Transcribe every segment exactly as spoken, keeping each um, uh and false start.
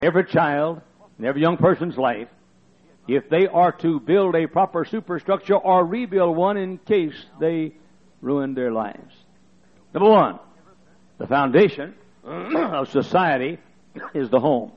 Every child in every young person's life, if they are to build a proper superstructure or rebuild one in case they ruin their lives. Number one, the foundation of society is the home.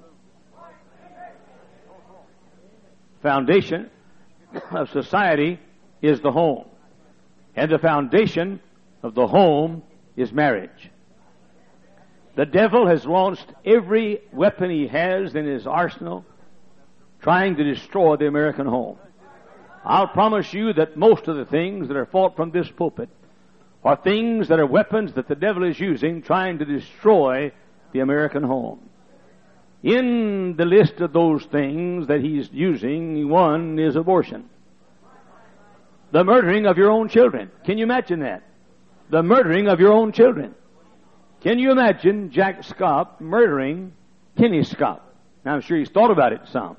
Foundation of society is the home. And the foundation of the home is marriage. The devil has launched every weapon he has in his arsenal trying to destroy the American home. I'll promise you that most of the things that are fought from this pulpit are things that are weapons that the devil is using trying to destroy the American home. In the list of those things that he's using, one is abortion. The murdering of your own children. Can you imagine that? The murdering of your own children. Can you imagine Jack Scott murdering Kenny Scott? Now, I'm sure he's thought about it some.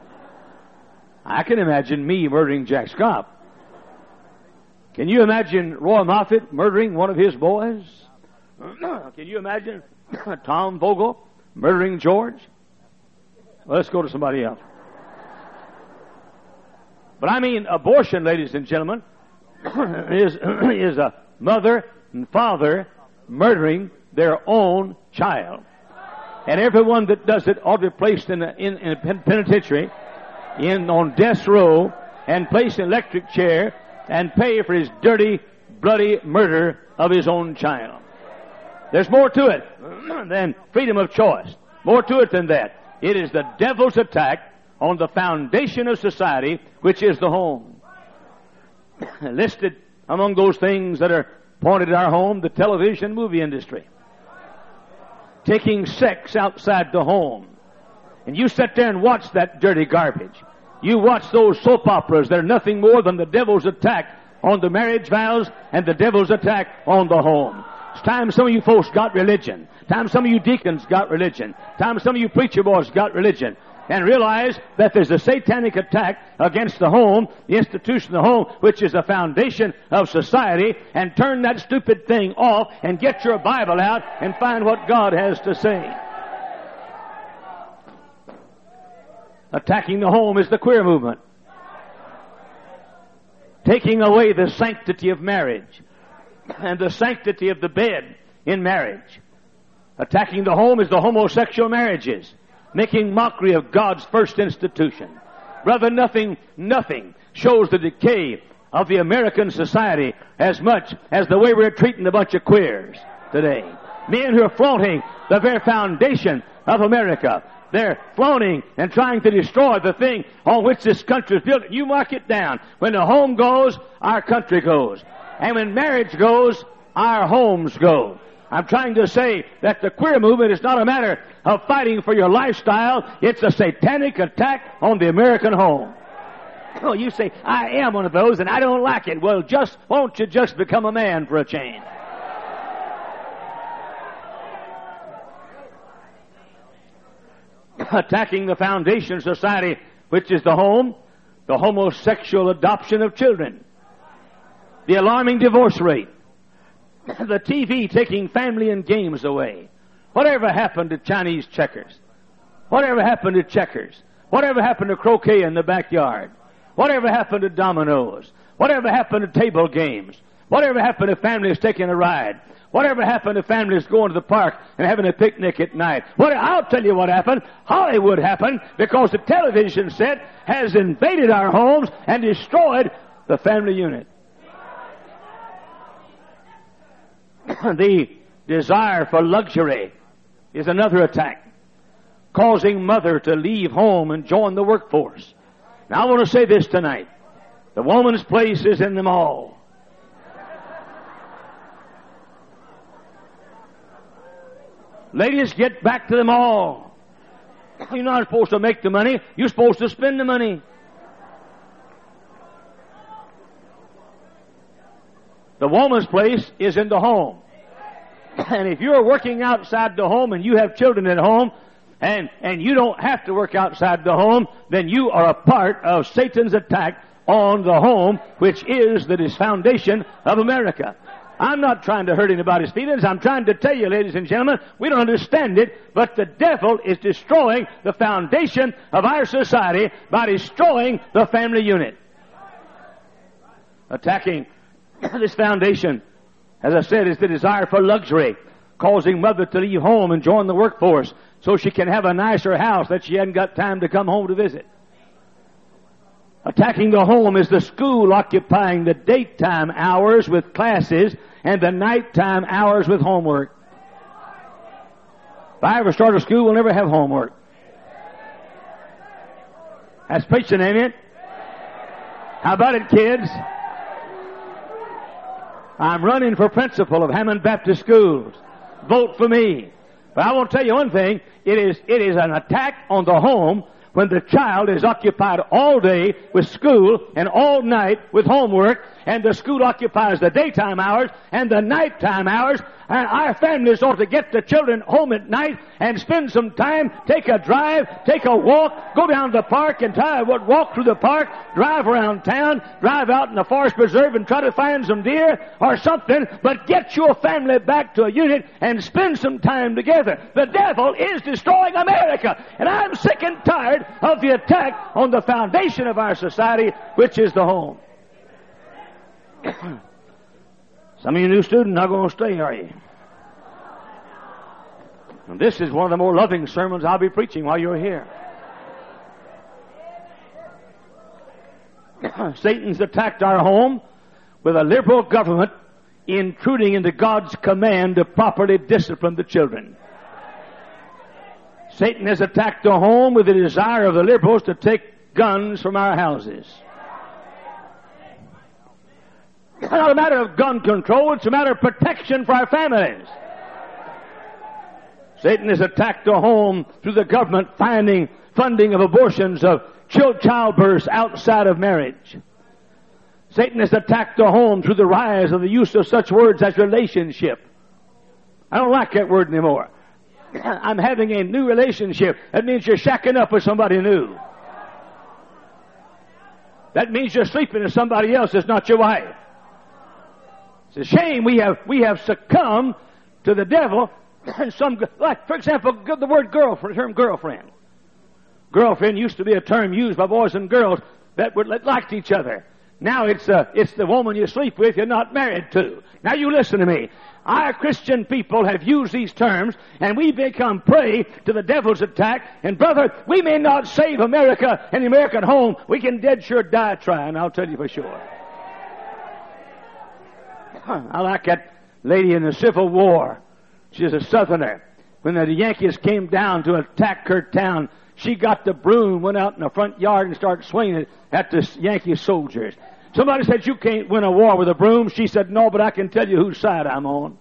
I can imagine me murdering Jack Scott. Can you imagine Roy Moffett murdering one of his boys? Can you imagine Tom Vogel murdering George? Well, let's go to somebody else. But I mean, abortion, ladies and gentlemen, is, is a mother and father murdering their own child. And everyone that does it ought to be placed in a, in, in a penitentiary, in on death row, and placed in an electric chair, and pay for his dirty, bloody murder of his own child. There's more to it than freedom of choice. More to it than that. It is the devil's attack on the foundation of society, which is the home. Listed among those things that are pointed at our home, the television movie industry. Taking sex outside the home. And you sit there and watch that dirty garbage. You watch those soap operas. They're nothing more than the devil's attack on the marriage vows and the devil's attack on the home. It's time some of you folks got religion. Time some of you deacons got religion. Time some of you preacher boys got religion. And realize that there's a satanic attack against the home, the institution of the home, which is the foundation of society, and turn that stupid thing off and get your Bible out and find what God has to say. Attacking the home is the queer movement. Taking away the sanctity of marriage and the sanctity of the bed in marriage. Attacking the home is the homosexual marriages. Making mockery of God's first institution. Brother, nothing, nothing shows the decay of the American society as much as the way we're treating a bunch of queers today. Men who are flaunting the very foundation of America. They're flaunting and trying to destroy the thing on which this country is built. You mark it down. When the home goes, our country goes. And when marriage goes, our homes go. I'm trying to say that the queer movement is not a matter of fighting for your lifestyle. It's a satanic attack on the American home. Oh, you say, I am one of those and I don't like it. Well, just, won't you just become a man for a change? Attacking the foundation of society, which is the home, the homosexual adoption of children, the alarming divorce rate, the T V taking family and games away. Whatever happened to Chinese checkers? Whatever happened to checkers? Whatever happened to croquet in the backyard? Whatever happened to dominoes? Whatever happened to table games? Whatever happened to families taking a ride? Whatever happened to families going to the park and having a picnic at night? What, I'll tell you what happened. Hollywood happened because the television set has invaded our homes and destroyed the family unit. The desire for luxury is another attack, causing mother to leave home and join the workforce. Now I want to say this tonight. The woman's place is in the mall. Ladies, get back to the mall. You're not supposed to make the money. You're supposed to spend the money. The woman's place is in the home. And if you're working outside the home and you have children at home, and, and you don't have to work outside the home, then you are a part of Satan's attack on the home, which is the foundation of America. I'm not trying to hurt anybody's feelings. I'm trying to tell you, ladies and gentlemen, we don't understand it, but the devil is destroying the foundation of our society by destroying the family unit. Attacking this foundation, as I said, is the desire for luxury, causing mother to leave home and join the workforce so she can have a nicer house that she hadn't got time to come home to visit. Attacking the home is the school occupying the daytime hours with classes and the nighttime hours with homework. If I ever start a school, we'll never have homework. That's preaching, ain't it? How about it, kids? I'm running for principal of Hammond Baptist Schools. Vote for me. But I want to tell you one thing. It is, it is an attack on the home when the child is occupied all day with school and all night with homework, and the school occupies the daytime hours and the nighttime hours, and our families ought to get the children home at night and spend some time, take a drive, take a walk, go down to the park and try to walk through the park, drive around town, drive out in the forest preserve and try to find some deer or something, but get your family back to a unit and spend some time together. The devil is destroying America, and I'm sick and tired of the attack on the foundation of our society, which is the home. Some of you new students are not going to stay, are you? And this is one of the more loving sermons I'll be preaching while you're here. Satan's attacked our home with a liberal government intruding into God's command to properly discipline the children. Satan has attacked the home with the desire of the liberals to take guns from our houses. It's not a matter of gun control, it's a matter of protection for our families. Satan has attacked the home through the government finding funding of abortions, of childbirths outside of marriage. Satan has attacked the home through the rise of the use of such words as relationship. I don't like that word anymore. I'm having a new relationship. That means you're shacking up with somebody new. That means you're sleeping with somebody else that's not your wife. It's a shame we have we have succumbed to the devil. And some, like for example, the word girlfriend, term girlfriend. Girlfriend used to be a term used by boys and girls that would liked each other. Now it's uh, it's the woman you sleep with you're not married to. Now you listen to me. Our Christian people have used these terms, and we become prey to the devil's attack. And brother, we may not save America and the American home. We can dead sure die trying, I'll tell you for sure. I like that lady in the Civil War. She's a Southerner. When the Yankees came down to attack her town, she got the broom, went out in the front yard and started swinging it at the Yankee soldiers. Somebody said, you can't win a war with a broom. She said, no, but I can tell you whose side I'm on.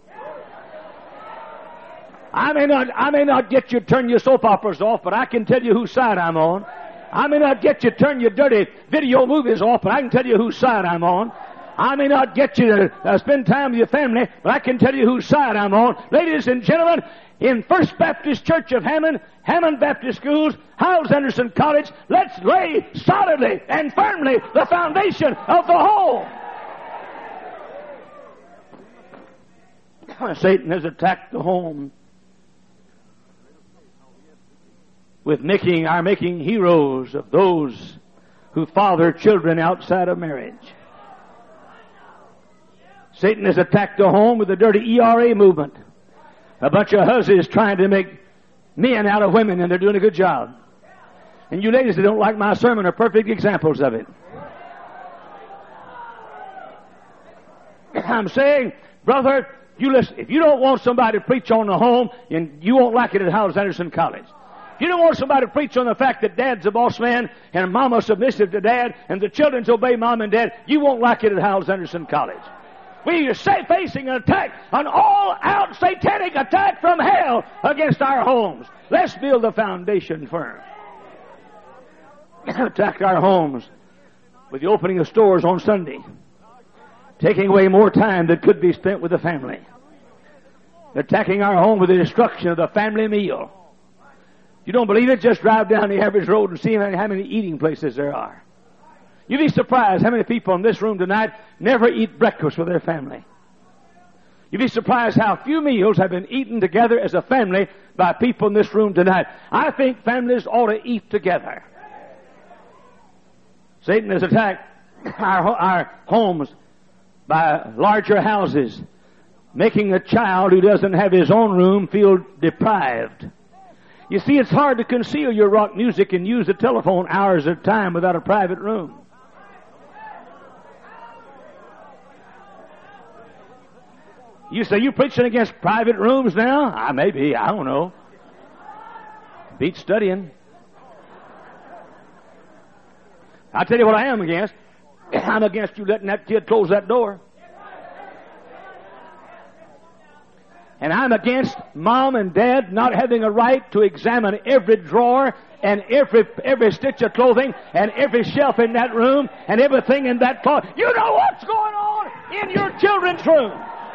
I may not, I may not get you to turn your soap operas off, but I can tell you whose side I'm on. I may not get you to turn your dirty video movies off, but I can tell you whose side I'm on. I may not get you to uh, spend time with your family, but I can tell you whose side I'm on. Ladies and gentlemen, in First Baptist Church of Hammond, Hammond Baptist Schools, Hyles Anderson College, let's lay solidly and firmly the foundation of the home. Satan has attacked the home with making our making heroes of those who father children outside of marriage. Satan has attacked the home with the dirty E R A movement. A bunch of hussies trying to make men out of women, and they're doing a good job. And you ladies that don't like my sermon are perfect examples of it. I'm saying, brother, you listen, if you don't want somebody to preach on the home, and you won't like it at Hyles Anderson College. If you don't want somebody to preach on the fact that dad's a boss man and mama's submissive to dad and the children obey mom and dad, you won't like it at Hyles Anderson College. We are facing an attack, an all-out satanic attack from hell against our homes. Let's build the foundation firm. Attack our homes with the opening of stores on Sunday, taking away more time that could be spent with the family. Attacking our home with the destruction of the family meal. You don't believe it? Just drive down the average road and see how many eating places there are. You'd be surprised how many people in this room tonight never eat breakfast with their family. You'd be surprised how few meals have been eaten together as a family by people in this room tonight. I think families ought to eat together. Satan has attacked our, our homes by larger houses, making a child who doesn't have his own room feel deprived. You see, it's hard to conceal your rock music and use the telephone hours at a time without a private room. You say, you preaching against private rooms now? I may be, I don't know. Beat studying. I'll tell you what I am against. I'm against you letting that kid close that door. And I'm against mom and dad not having a right to examine every drawer and every every stitch of clothing and every shelf in that room and everything in that closet. You know what's going on in your children's room.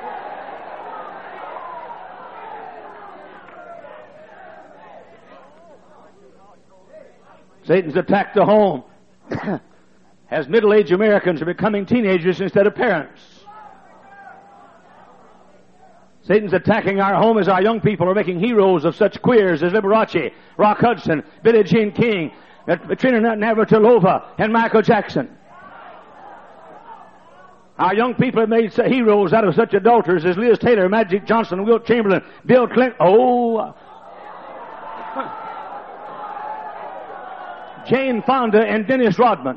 Satan's attacked the home as middle-aged Americans are becoming teenagers instead of parents. Satan's attacking our home as our young people are making heroes of such queers as Liberace, Rock Hudson, Billie Jean King, Katrina Navratilova, and Michael Jackson. Our young people have made heroes out of such adulterers as Liz Taylor, Magic Johnson, Wilt Chamberlain, Bill Clinton. Oh, Jane Fonda and Dennis Rodman.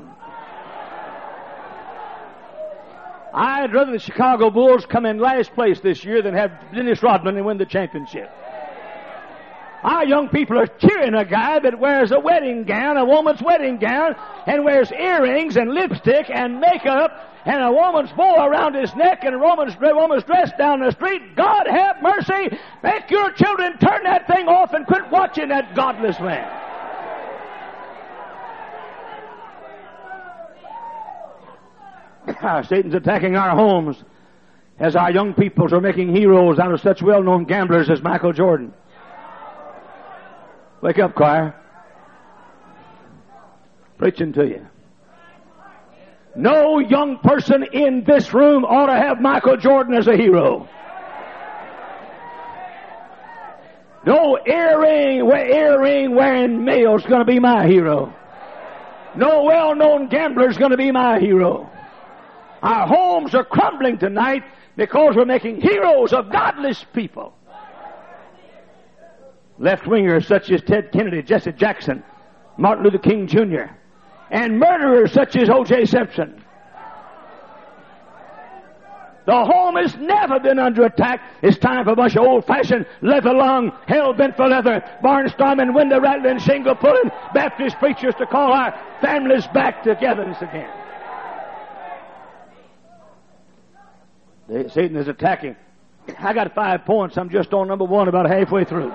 I'd rather the Chicago Bulls come in last place this year than have Dennis Rodman and win the championship. Our young people are cheering a guy that wears a wedding gown, a woman's wedding gown, and wears earrings and lipstick and makeup and a woman's bow around his neck and a woman's, a woman's dress down the street. God have mercy. Make your children turn that thing off and quit watching that godless man. Satan's attacking our homes as our young peoples are making heroes out of such well-known gamblers as Michael Jordan. Wake up, choir. Preaching to you. No young person in this room ought to have Michael Jordan as a hero. No earring, earring wearing male's going to be my hero. No well-known gambler's going to be my hero. Our homes are crumbling tonight because we're making heroes of godless people. Left-wingers such as Ted Kennedy, Jesse Jackson, Martin Luther King Junior, and murderers such as O J Simpson. The home has never been under attack. It's time for a bunch of old-fashioned, leather-lung, hell-bent for leather, barnstorming, window-rattling, shingle-pulling Baptist preachers to call our families back togetherness again. Satan is attacking. I got five points. I'm just on number one, about halfway through.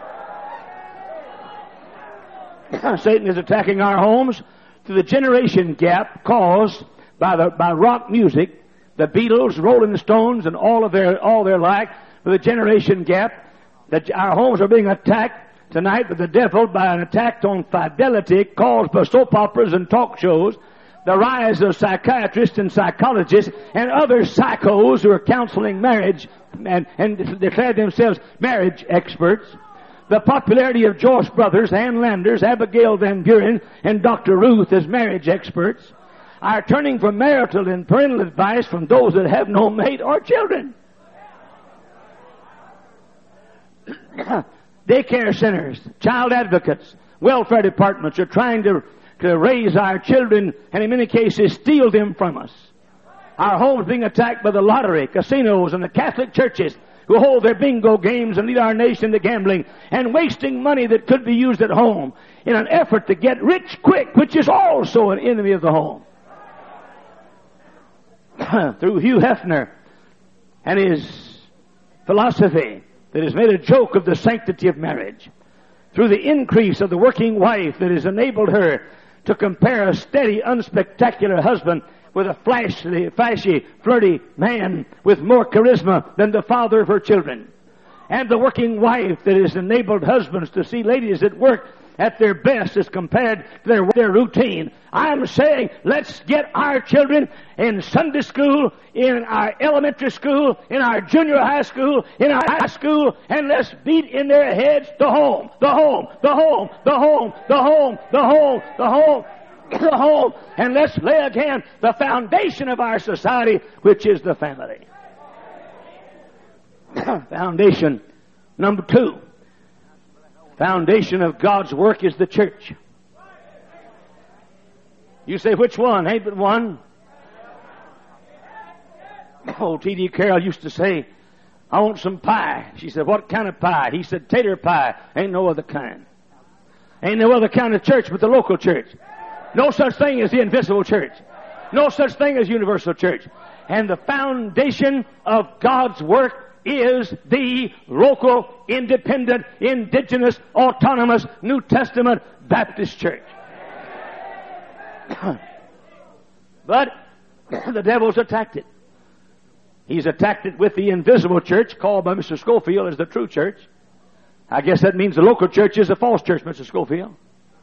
Satan is attacking our homes through the generation gap caused by the by rock music, the Beatles, Rolling Stones, and all of their all their like. For the generation gap, that our homes are being attacked tonight with the devil by an attack on fidelity caused by soap operas and talk shows. The rise of psychiatrists and psychologists and other psychos who are counseling marriage and, and declare themselves marriage experts. The popularity of Joyce Brothers, Ann Landers, Abigail Van Buren, and Doctor Ruth as marriage experts. Our turning from marital and parental advice from those that have no mate or children. Daycare centers, child advocates, welfare departments are trying to to raise our children and in many cases steal them from us. Our homes being attacked by the lottery, casinos, and the Catholic churches who hold their bingo games and lead our nation to gambling and wasting money that could be used at home in an effort to get rich quick, which is also an enemy of the home. Through Hugh Hefner and his philosophy that has made a joke of the sanctity of marriage. Through the increase of the working wife that has enabled her to compare a steady, unspectacular husband with a flashy, flashy, flirty man with more charisma than the father of her children. And the working wife that has enabled husbands to see ladies at work at their best as compared to their, their routine. I'm saying let's get our children in Sunday school, in our elementary school, in our junior high school, in our high school, and let's beat in their heads the home, the home, the home, the home, the home, the home, the home, the home, and let's lay again the foundation of our society, which is the family. Foundation number two. Foundation of God's work is the church. You say, which one? Ain't but one. Oh, T D Carroll used to say, I want some pie. She said, what kind of pie? He said, tater pie. Ain't no other kind. Ain't no other kind of church but the local church. No such thing as the invisible church. No such thing as universal church. And the foundation of God's work is the local, independent, indigenous, autonomous, New Testament Baptist church. But the devil's attacked it. He's attacked it with the invisible church, called by Mister Scofield as the true church. I guess that means the local church is a false church, Mister Scofield.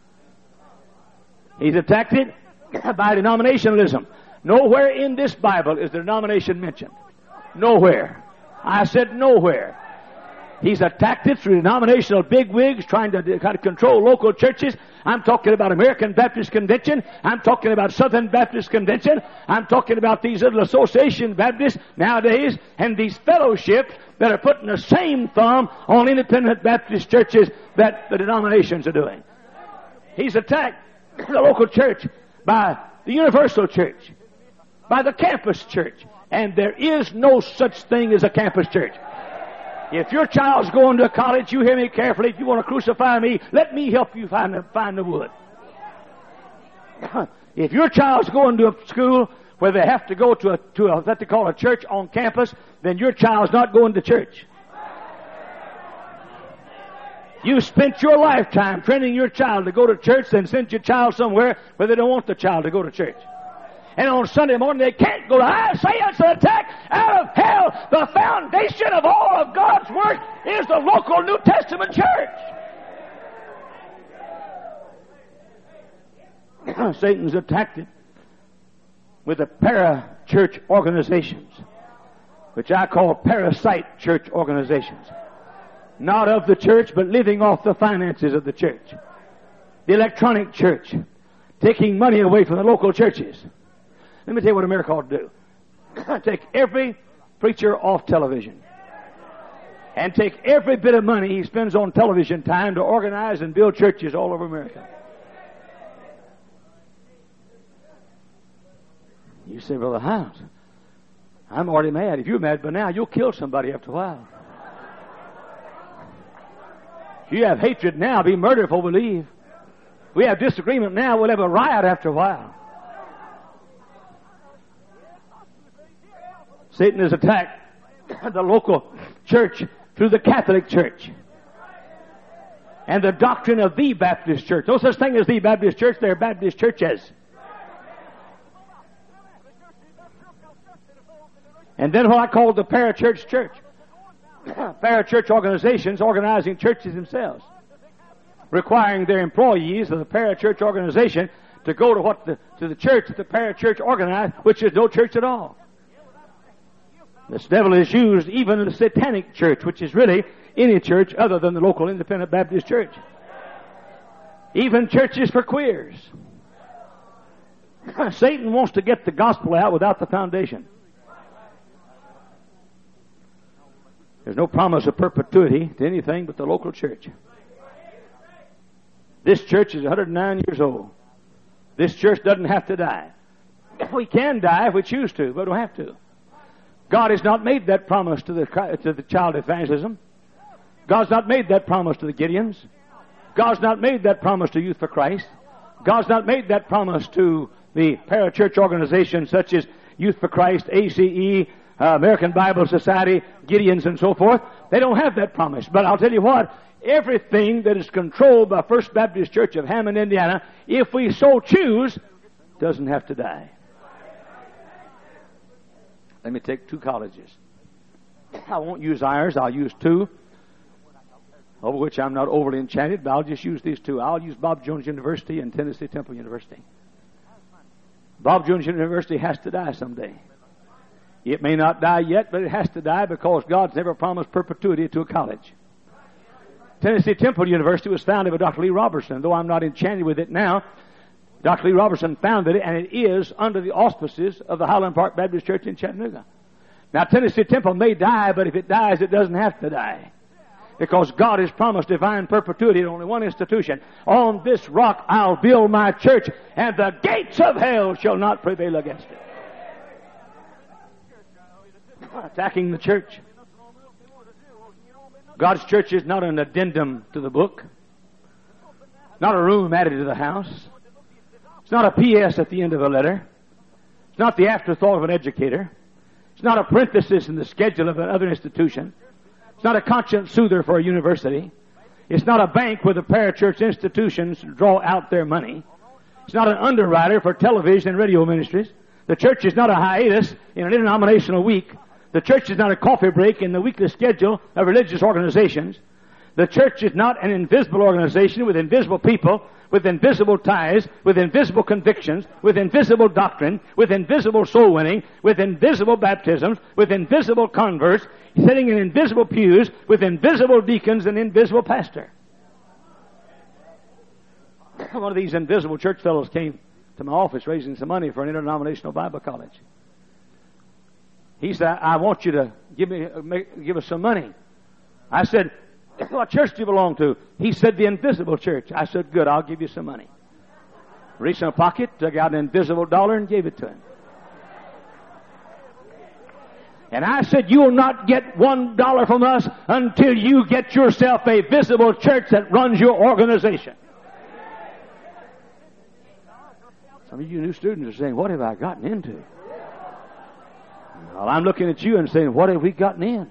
He's attacked it by denominationalism. Nowhere in this Bible is the denomination mentioned. Nowhere. I said nowhere. He's attacked it through denominational bigwigs trying to kind of control local churches. I'm talking about American Baptist Convention. I'm talking about Southern Baptist Convention. I'm talking about these little association Baptists nowadays and these fellowships that are putting the same thumb on independent Baptist churches that the denominations are doing. He's attacked the local church by the universal church, by the campus church. And there is no such thing as a campus church. If your child's going to college, you hear me carefully. If you want to crucify me, let me help you find the, find the wood. If your child's going to a school where they have to go to a, to a, what they call a church on campus, then your child's not going to church. You spent your lifetime training your child to go to church, then sent your child somewhere where they don't want the child to go to church. And on Sunday morning they can't go to. I say it's an attack out of hell. The foundation of all of God's work is the local New Testament church. Satan's attacked it with the para-church organizations, which I call parasite church organizations. Not of the church, but living off the finances of the church. The electronic church, taking money away from the local churches. Let me tell you what America ought to do. Take every preacher off television. And take every bit of money he spends on television time to organize and build churches all over America. You say, Brother Howes, I'm already mad. If you're mad by now, you'll kill somebody after a while. If you have hatred now, be murdered before we leave. If we have disagreement now, we'll have a riot after a while. Satan has attacked the local church through the Catholic Church and the doctrine of the Baptist Church. No such thing as the Baptist Church. They're Baptist churches. And then what I call the parachurch church. Parachurch organizations organizing churches themselves, requiring their employees of the parachurch organization to go to what the, to the church that the parachurch organized, which is no church at all. This devil is used even in the satanic church, which is really any church other than the local independent Baptist church. Even churches for queers. Satan wants to get the gospel out without the foundation. There's no promise of perpetuity to anything but the local church. This church is one hundred nine years old. This church doesn't have to die. We can die if we choose to, but we don't have to. God has not made that promise to the, to the child evangelism. God's not made that promise to the Gideons. God's not made that promise to Youth for Christ. God's not made that promise to the parachurch organizations such as Youth for Christ, A C E, uh, American Bible Society, Gideons, and so forth. They don't have that promise. But I'll tell you what, everything that is controlled by First Baptist Church of Hammond, Indiana, if we so choose, doesn't have to die. Let me take two colleges. I won't use ours. I'll use two. over which I'm not overly enchanted, but I'll just use these two. I'll use Bob Jones University and Tennessee Temple University. Bob Jones University has to die someday. It may not die yet, but it has to die because God's never promised perpetuity to a college. Tennessee Temple University was founded by Doctor Lee Robertson. Though I'm not enchanted with it now, Doctor Lee Robertson founded it, and it is under the auspices of the Highland Park Baptist Church in Chattanooga. Now, Tennessee Temple may die, but if it dies, it doesn't have to die. Because God has promised divine perpetuity in only one institution. On this rock I'll build my church, and the gates of hell shall not prevail against it. Attacking the church. God's church is not an addendum to the book. Not a room added to the house. It's not a P S at the end of a letter. It's not the afterthought of an educator. It's not a parenthesis in the schedule of another institution. It's not a conscience soother for a university. It's not a bank where the parachurch institutions draw out their money. It's not an underwriter for television and radio ministries. The church is not a hiatus in an interdenominational week. The church is not a coffee break in the weekly schedule of religious organizations. The church is not an invisible organization with invisible people, with invisible ties, with invisible convictions, with invisible doctrine, with invisible soul winning, with invisible baptisms, with invisible converts, sitting in invisible pews, with invisible deacons and invisible pastor. One of these invisible church fellows came to my office raising some money for an interdenominational Bible college. He said, I want you to give me, make, give us some money. I said, what church do you belong to? He said, the invisible church. I said, good, I'll give you some money. Reached in a pocket, took out an invisible dollar and gave it to him. And I said, you will not get one dollar from us until you get yourself a visible church that runs your organization. Some of you new students are saying, what have I gotten into? Well, I'm looking at you and saying, what have we gotten in?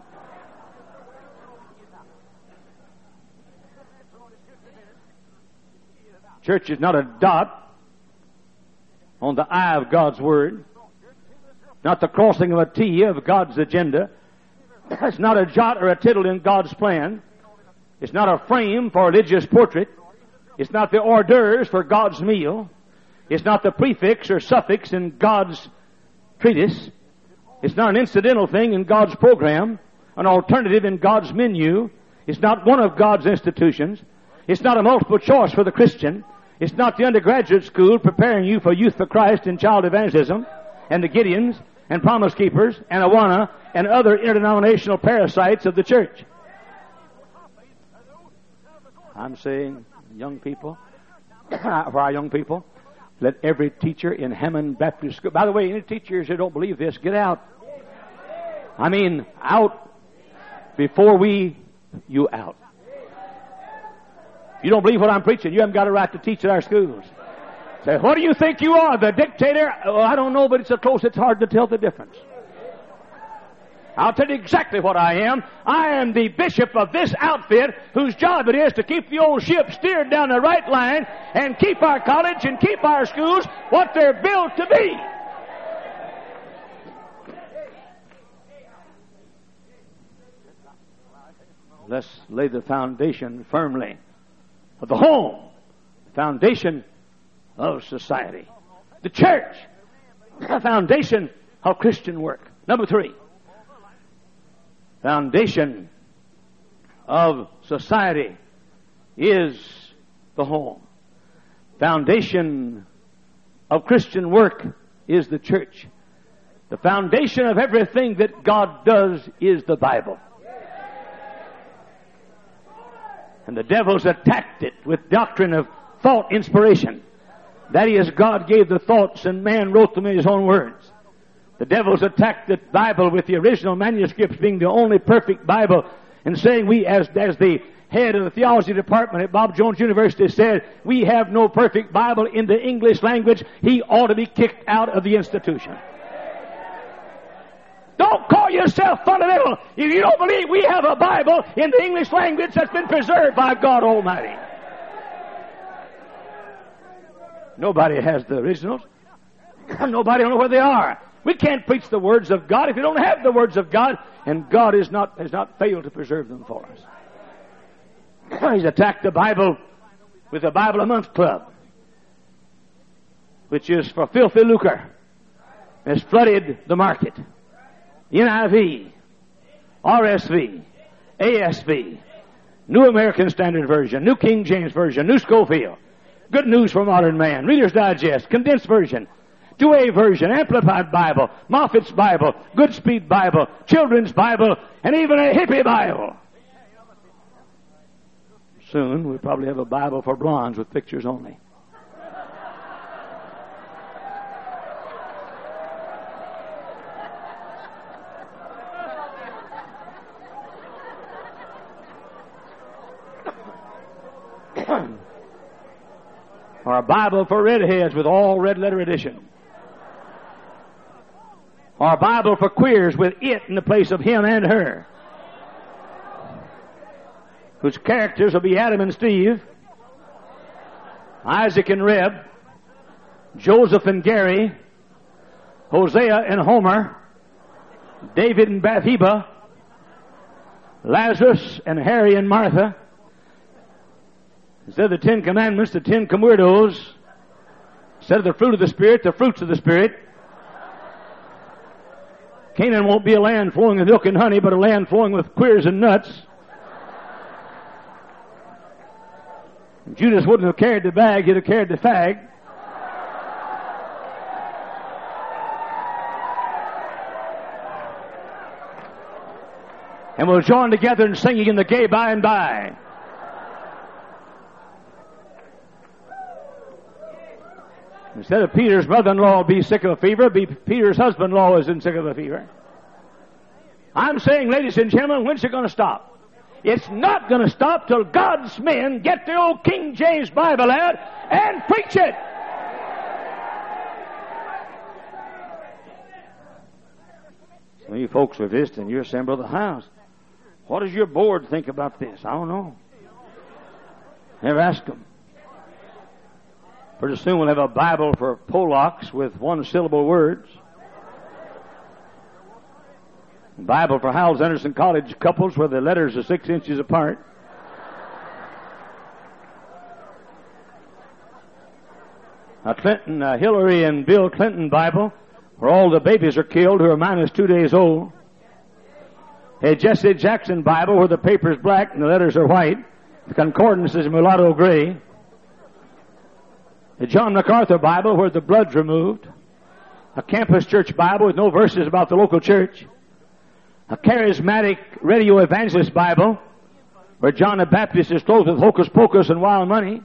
Church is not a dot on the I of God's Word, not the crossing of a T of God's agenda. It's not a jot or a tittle in God's plan. It's not a frame for a religious portrait. It's not the hors d'oeuvres for God's meal. It's not the prefix or suffix in God's treatise. It's not an incidental thing in God's program, an alternative in God's menu. It's not one of God's institutions. It's not a multiple choice for the Christian. It's not the undergraduate school preparing you for Youth for Christ and child evangelism and the Gideons and Promise Keepers and Awana and other interdenominational parasites of the church. I'm saying, young people, for our young people, let every teacher in Hammond Baptist School... By the way, any teachers who don't believe this, get out. I mean, out before we... You out. If you don't believe what I'm preaching, you haven't got a right to teach at our schools. Say, what do you think you are, the dictator? Oh, I don't know, but it's so close it's hard to tell the difference. I'll tell you exactly what I am. I am the bishop of this outfit whose job it is to keep the old ship steered down the right line and keep our college and keep our schools what they're built to be. Let's lay the foundation firmly of the home, the foundation of society, the church, the foundation of Christian work. Number three, foundation of society is the home. Foundation of Christian work is the church. The foundation of everything that God does is the Bible. And the devil's attacked it with doctrine of thought inspiration. That is, God gave the thoughts and man wrote them in his own words. The devil's attacked the Bible with the original manuscripts being the only perfect Bible and saying we, as, as the head of the theology department at Bob Jones University said, we have no perfect Bible in the English language. He ought to be kicked out of the institution. Don't call yourself fundamental if you don't believe we have a Bible in the English language that's been preserved by God Almighty. Nobody has the originals. Nobody knows where they are. We can't preach the words of God if you don't have the words of God, and God is not, has not failed to preserve them for us. He's attacked the Bible with the Bible a Month Club, which is for filthy lucre. Has flooded the market. N I V, R S V, A S V, New American Standard Version, New King James Version, New Schofield, Good News for Modern Man, Reader's Digest, Condensed Version, two A Version, Amplified Bible, Moffat's Bible, Goodspeed Bible, Children's Bible, and even a hippie Bible. Soon we'll probably have a Bible for blondes with pictures only. Or a Bible for redheads with all red letter edition. Or a Bible for queers with it in the place of him and her. Whose characters will be Adam and Steve, Isaac and Reb, Joseph and Gary, Hosea and Homer, David and Bathsheba, Lazarus and Harry and Martha. Instead of the Ten Commandments, the Ten Commandments. Instead of the fruit of the Spirit, the fruits of the Spirit. Canaan won't be a land flowing with milk and honey, but a land flowing with queers and nuts. Judas wouldn't have carried the bag, he'd have carried the fag. And we'll join together in singing in the gay by and by. Instead of Peter's mother-in-law be sick of a fever, be Peter's husband-in-law is in sick of a fever. I'm saying, ladies and gentlemen, when's it going to stop? It's not going to stop till God's men get the old King James Bible out and preach it. Some of you folks are visiting, you're assembled at the house. What does your board think about this? I don't know. Never ask them. Pretty soon we'll have a Bible for Polacks with one-syllable words. A Bible for Howells Anderson College couples where the letters are six inches apart. A Clinton, uh, Hillary and Bill Clinton Bible where all the babies are killed who are minus two days old. A Jesse Jackson Bible where the paper is black and the letters are white. The concordance is mulatto gray. A John MacArthur Bible where the blood's removed. A Campus Church Bible with no verses about the local church. A Charismatic Radio Evangelist Bible where John the Baptist is clothed with hocus pocus and wild money.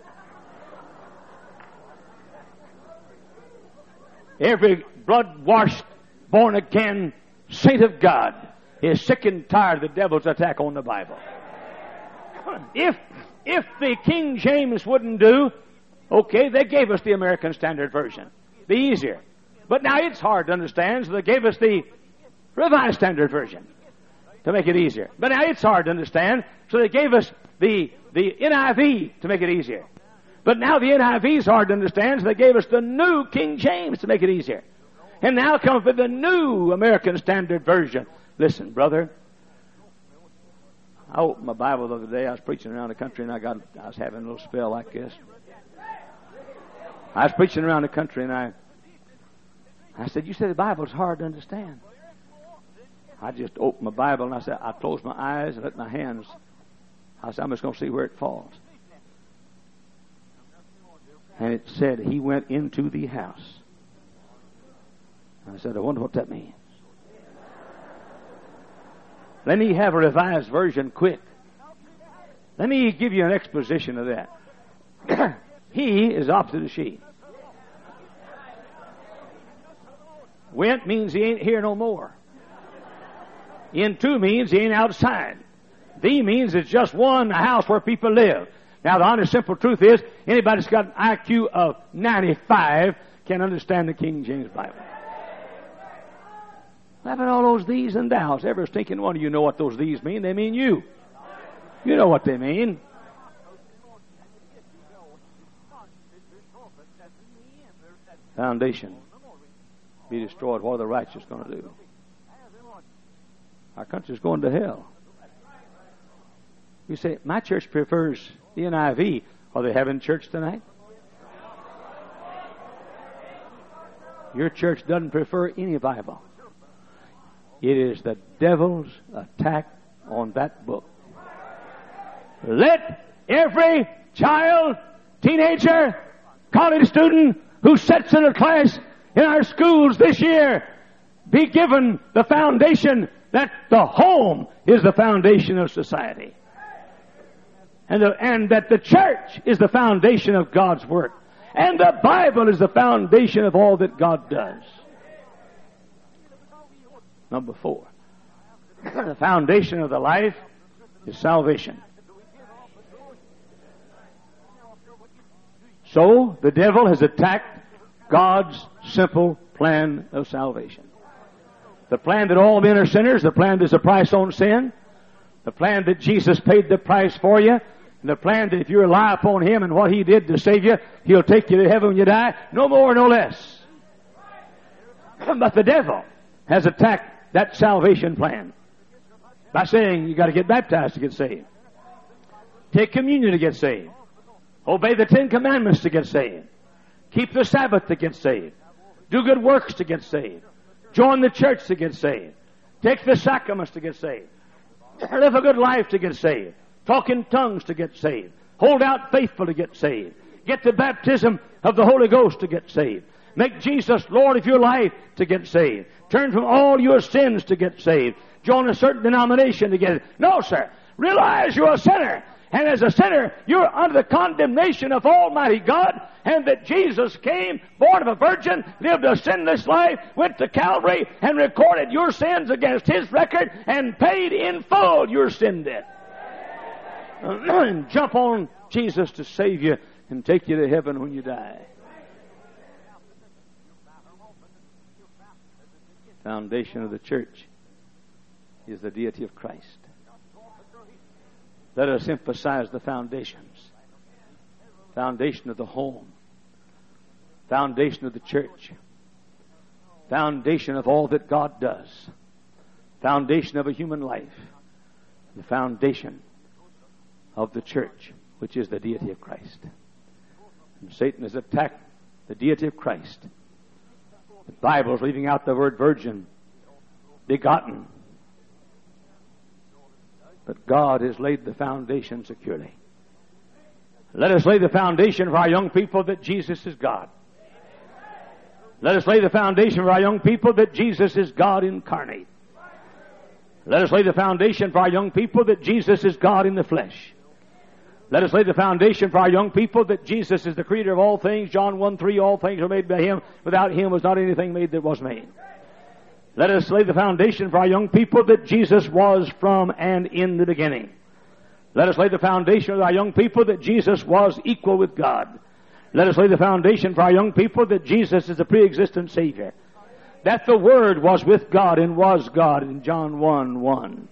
Every blood-washed, born-again saint of God is sick and tired of the devil's attack on the Bible. If, if the King James wouldn't do, okay, they gave us the American Standard Version. Be easier. But now it's hard to understand, so they gave us the Revised Standard Version to make it easier. But now it's hard to understand, so they gave us the, the N I V to make it easier. But now the N I V is hard to understand, so they gave us the New King James to make it easier. And now comes with the New American Standard Version. Listen, brother, I opened my Bible the other day. I was preaching around the country, and I got I was having a little spell like this. I was preaching around the country, and I I said, "You said the Bible's hard to understand." I just opened my Bible, and I said, I closed my eyes and let my hands. I said, I'm just going to see where it falls. And it said, he went into the house. I said, I wonder what that means. Let me have a revised version quick. Let me give you an exposition of that. He is opposite of she. Went means he ain't here no more. Into means he ain't outside. The means it's just one house where people live. Now, the honest, simple truth is, anybody that's got an I Q of ninety-five can understand the King James Bible. Having all those these and thous, every stinking one of you know what those these mean. They mean you. You know what they mean. Foundation be destroyed. What are the righteous going to do? Our country's going to hell. You say, my church prefers the N I V. Are they having church tonight? Your church doesn't prefer any Bible. It is the devil's attack on that book. Let every child, teenager, college student who sits in a class in our schools this year be given the foundation that the home is the foundation of society. And, the, and that the church is the foundation of God's work. And the Bible is the foundation of all that God does. Number four. The foundation of the life is salvation. So, the devil has attacked God's simple plan of salvation. The plan that all men are sinners, the plan there's a price on sin, the plan that Jesus paid the price for you, and the plan that if you rely upon Him and what He did to save you, He'll take you to heaven when you die, no more, no less. But the devil has attacked that salvation plan by saying you got to get baptized to get saved, take communion to get saved, obey the Ten Commandments to get saved, keep the Sabbath to get saved, do good works to get saved, join the church to get saved, take the sacraments to get saved, live a good life to get saved, talk in tongues to get saved, hold out faithful to get saved, get the baptism of the Holy Ghost to get saved, make Jesus Lord of your life to get saved, turn from all your sins to get saved, join a certain denomination to get it. No, sir. Realize you're a sinner. And as a sinner, you're under the condemnation of Almighty God, and that Jesus came, born of a virgin, lived a sinless life, went to Calvary, and recorded your sins against His record, and paid in full your sin debt. And jump on Jesus to save you and take you to heaven when you die. Foundation of the church is the deity of Christ. Let us emphasize the foundations. Foundation of the home. Foundation of the church. Foundation of all that God does. Foundation of a human life. The foundation of the church, which is the deity of Christ. And Satan has attacked the deity of Christ. The Bible is leaving out the word virgin, begotten. But God has laid the foundation securely. Let us lay the foundation for our young people that Jesus is God. Let us lay the foundation for our young people that Jesus is God incarnate. Let us lay the foundation for our young people that Jesus is God in the flesh. Let us lay the foundation for our young people that Jesus is the creator of all things. John one three, all things are made by Him. Without Him was not anything made that was made. Let us lay the foundation for our young people that Jesus was from and in the beginning. Let us lay the foundation of our young people that Jesus was equal with God. Let us lay the foundation for our young people that Jesus is the pre-existent Savior. That the Word was with God and was God in John one one.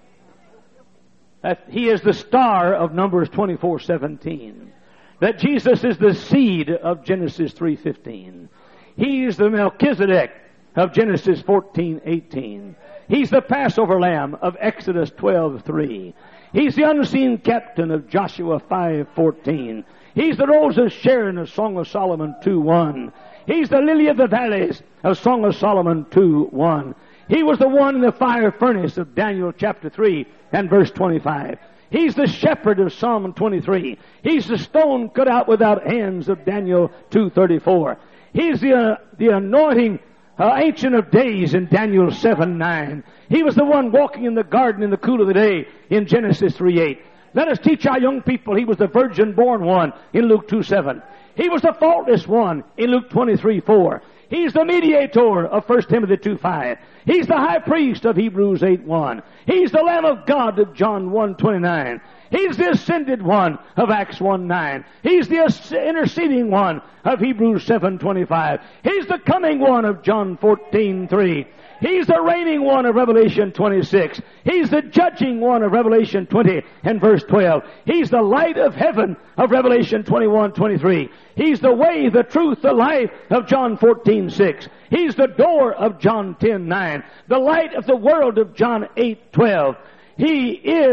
That He is the star of Numbers twenty-four seventeen. That Jesus is the seed of Genesis three fifteen. He is the Melchizedek of Genesis fourteen eighteen. He's the Passover lamb of Exodus twelve three. He's the unseen captain of Joshua five fourteen. He's the rose of Sharon of Song of Solomon two one. He's the lily of the valleys of Song of Solomon two one. He was the one in the fire furnace of Daniel chapter three and verse twenty-five. He's the shepherd of Psalm twenty-three. He's the stone cut out without hands of Daniel two thirty-four. He's the, uh, the anointing Uh, Ancient of Days in Daniel seven nine. He was the one walking in the garden in the cool of the day in Genesis three eight. Let us teach our young people He was the virgin born one in Luke two seven. He was the faultless one in Luke twenty-three four. He's the mediator of First Timothy two five. He's the high priest of Hebrews eight one. He's the Lamb of God of John one twenty-nine. He's the ascended one of Acts one nine. He's the interceding one of Hebrews seven twenty-five. He's the coming one of John fourteen three. He's the reigning one of Revelation twenty-six. He's the judging one of Revelation twenty and verse twelve. He's the light of heaven of Revelation twenty-one twenty-three. He's the way, the truth, the life of John fourteen six. He's the door of John ten nine. The light of the world of John eight twelve. He is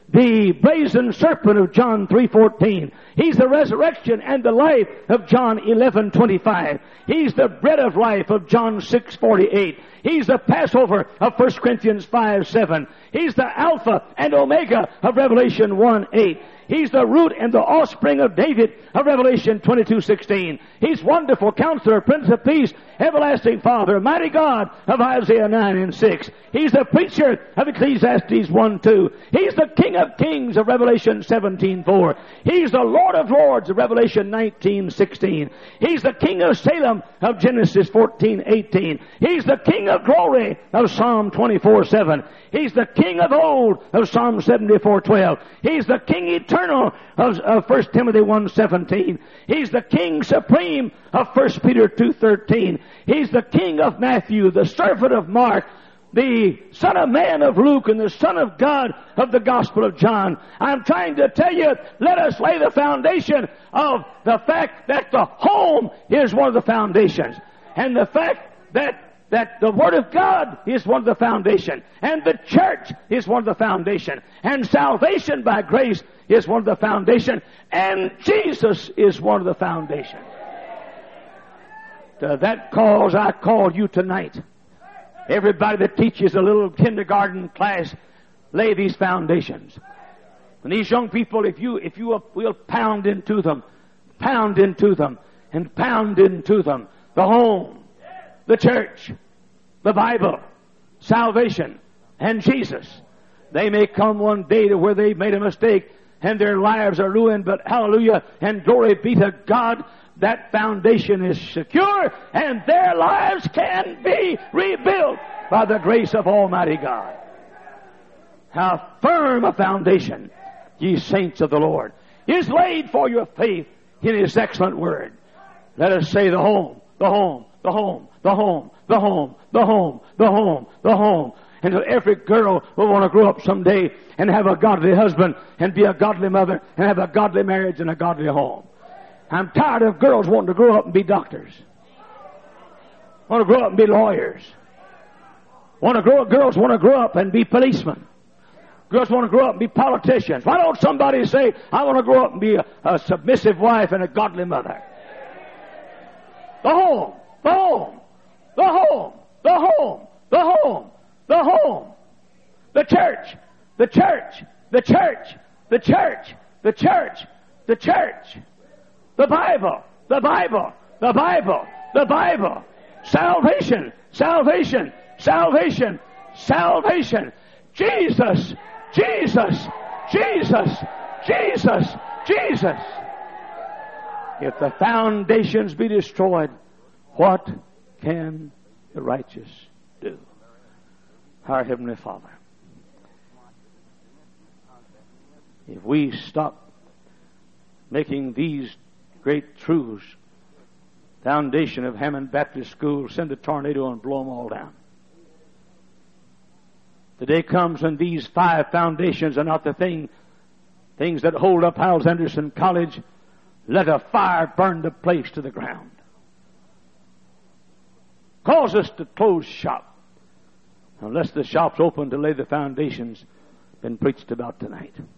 the brazen serpent of John three fourteen. He's the resurrection and the life of John eleven twenty-five. He's the bread of life of John six forty-eight. He's the Passover of First Corinthians five seven. He's the Alpha and Omega of Revelation one eight. He's the root and the offspring of David of Revelation twenty-two sixteen. He's Wonderful Counselor, Prince of Peace, Everlasting Father, Mighty God of Isaiah nine and six. He's the preacher of Ecclesiastes one two. He's the King of Kings of Revelation seventeen four. He's the Lord of Lords of Revelation nineteen sixteen. He's the King of Salem of Genesis fourteen eighteen. He's the King of Glory of Psalm twenty-four seven. He's the King of old of Psalm seventy-four twelve. He's the King eternal of, of First Timothy one seventeen. He's the King supreme of First Peter two thirteen. He's the King of Matthew, the servant of Mark, the Son of Man of Luke, and the Son of God of the Gospel of John. I'm trying to tell you, let us lay the foundation of the fact that the home is one of the foundations. And the fact that that the Word of God is one of the foundation, and the church is one of the foundation, and salvation by grace is one of the foundation, and Jesus is one of the foundation. To that cause I call you tonight. Everybody that teaches a little kindergarten class, lay these foundations. And these young people, if you if you will pound into them, pound into them, and pound into them, the home, the church, the Bible, salvation, and Jesus. They may come one day to where they've made a mistake and their lives are ruined, but hallelujah and glory be to God, that foundation is secure and their lives can be rebuilt by the grace of Almighty God. How firm a foundation, ye saints of the Lord, is laid for your faith in His excellent Word. Let us say the home, the home, the home, the home, the home, the home, the home, the home. Until every girl will want to grow up someday and have a godly husband and be a godly mother and have a godly marriage and a godly home. I'm tired of girls wanting to grow up and be doctors. Want to grow up and be lawyers. Want to grow up, girls want to grow up and be policemen. Girls want to grow up and be politicians. Why don't somebody say, I want to grow up and be a, a submissive wife and a godly mother? The home, the home, the home, the home, the home, the home, the church, the church, the church, the church, the church, the church, the Bible, the Bible, the Bible, the Bible, salvation, salvation, salvation, salvation, Jesus, Jesus, Jesus, Jesus, Jesus. If the foundations be destroyed, what can the righteous do? Our Heavenly Father, if we stop making these great truths foundation of Hammond Baptist School, send a tornado and blow them all down. The day comes when these five foundations are not the thing, things that hold up Hyles Anderson College. Let a fire burn the place to the ground. Cause us to close shop unless the shop's open to lay the foundations been preached about tonight.